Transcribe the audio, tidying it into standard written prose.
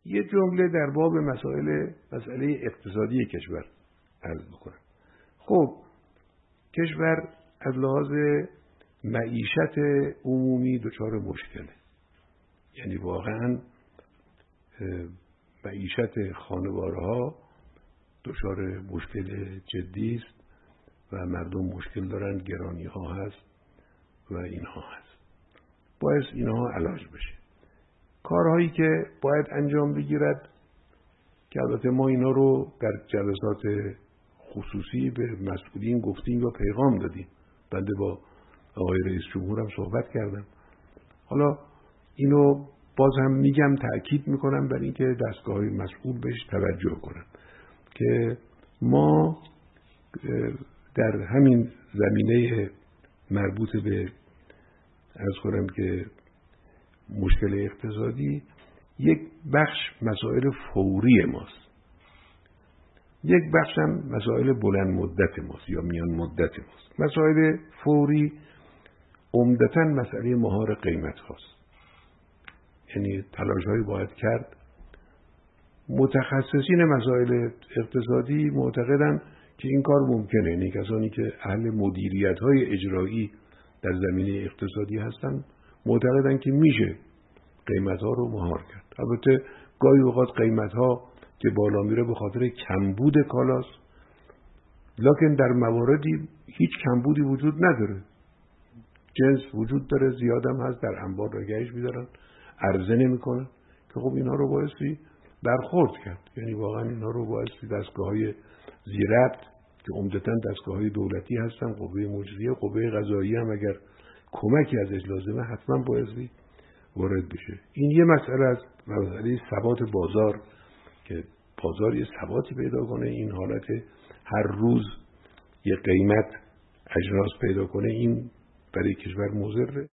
یه جمله در باب مسئله اقتصادی کشور عرض بکنم. خب کشور از لحاظ معیشت عمومی دچار مشکله، یعنی واقعا معیشت خانوارها دچار مشکل جدی است و مردم مشکل دارن، گرانی ها هست و اینها هست. باید اینها علاج بشه. کارهایی که باید انجام بگیرد که البته ما اینا رو در جلسات خصوصی به مسئولین گفتیم و پیغام دادیم. بنده با آقای رئیس جمهورم صحبت کردم. حالا اینو باز هم میگم، تأکید میکنم بر اینکه دستگاه‌های مسئول بهش توجه کنن که ما در همین زمینه مربوط به عرض کنم که مشکل اقتصادی یک بخش مسائل فوری ماست، یک بخش هم مسائل بلند مدت ماست یا میان مدت ماست. مسائل فوری عمدتاً مسئله مهار قیمت هاست، یعنی تلاش‌هایی باید کرد. متخصصین مسائل اقتصادی معتقدن که این کار ممکنه، یعنی کسانی که اهل مدیریت‌های اجرایی در زمینه اقتصادی هستن معتقدن که میشه قیمت‌ها رو مهار کرد. البته گاهی اوقات قیمت‌ها که بالا میره به خاطر کمبود کالاست، لکن در مواردی هیچ کمبودی وجود نداره، جنس وجود داره، زیادم هست، در انبار نگهش می‌دارن، عرضه نمی‌کنن که خب اینا رو بایستی برخورد کرد. یعنی واقعا اینا رو بایستی دستگاه‌های زیربط که عمدتاً دستگاه‌های دولتی هستن، قوه مجریه، قوه قضاییه هم اگر کمکی ازش لازمه حتما بایستی وارد بشه. این یه مسئله از مسئله ثبات بازار که بازار یه ثباتی پیدا کنه، این حالت هر روز یه قیمت اجناس پیدا کنه، این برای کشور مضره.